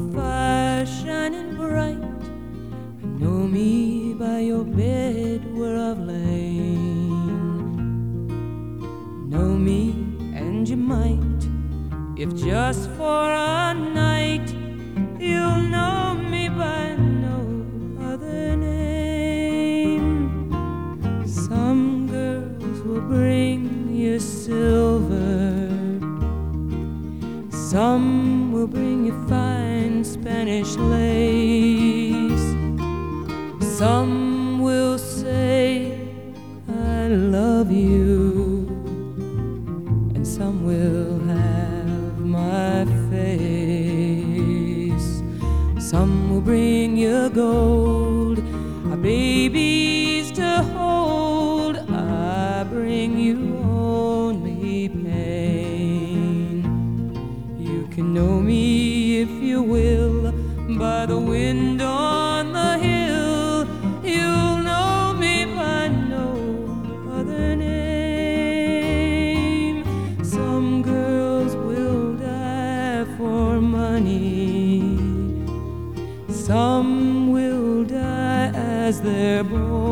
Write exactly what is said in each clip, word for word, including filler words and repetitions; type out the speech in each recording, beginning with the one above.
fire shining bright. Know me by your bed where I've lain. Know me, and you might, if just for a night. You'll know me by no other name. Some girls will bring you silver, some will bring you fine Spanish lace. Some will say, I love you, and some will have my face. Some will bring you gold, a babies to hold. I bring you only pain. You can know me if you will by the wind on the hill. You'll know me by no other name. Some girls will die for money, some will die as they're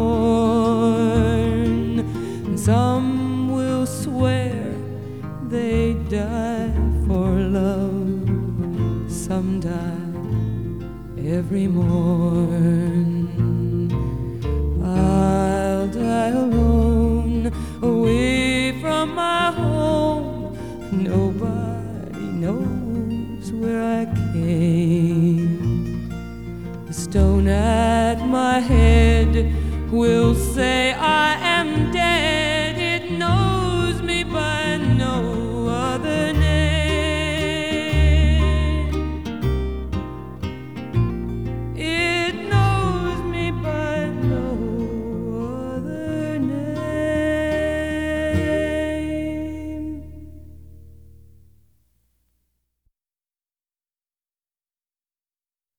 born, and some will swear they die for love. Some die every morn. I'll die alone, away from my home. Nobody knows where I came. The stone at my head will say I am